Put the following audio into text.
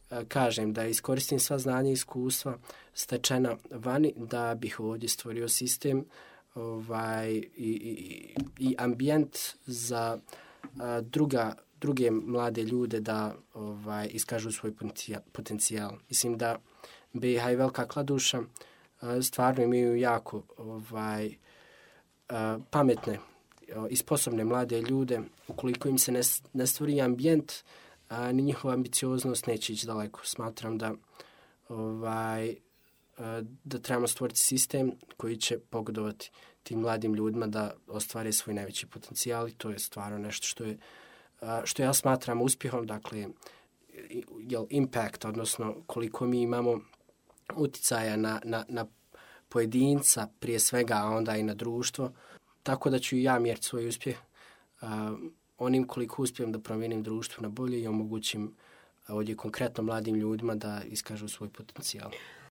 kažem da iskoristim sva znanja i iskustva stečena vani da bih ovdje stvorio sistem i ambijent za druge mlade ljude da iskažu svoj potencijal. Mislim da BiH i Velika Kladuša stvarno imaju jako pametne i sposobne mlade ljude. Ukoliko im se ne stvori ambijent, ni njihova ambicioznost neće ići daleko. Smatram da trebamo stvoriti sistem koji će pogodovati tim mladim ljudima da ostvare svoj najveći potencijal i to je stvarno nešto što ja smatram uspjehom, dakle, impact, odnosno koliko mi imamo uticaja na pojedinca prije svega, a onda i na društvo. Tako da ću i ja mjeriti svoj uspjeh onim koliko uspijem da promijenim društvo na bolje i omogućim ovdje konkretno mladim ljudima da iskažu svoj potencijal.